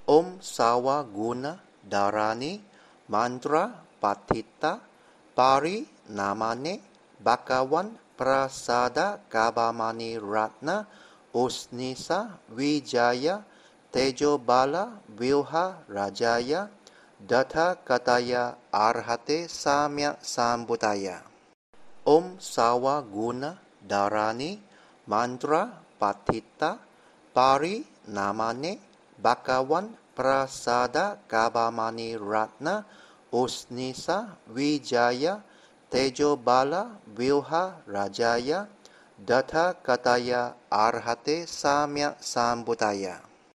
Om Sawa Guna Dharani Mantra Patita Pari Namane Bhagawan Prasada Kabamani Ratna Usnisa Wijaya Tejo Bala Vilha Rajaya Datha Kataya Arhate Samya Sambutaya. Om Sawa Guna Dharani Mantra Patita Pari Namane Bhagawan Prasada Kabamani Ratna Usnisa Wijaya Tejo Bala Vilha Rajaya Datha Kataya Arhate Samya Sambutaya.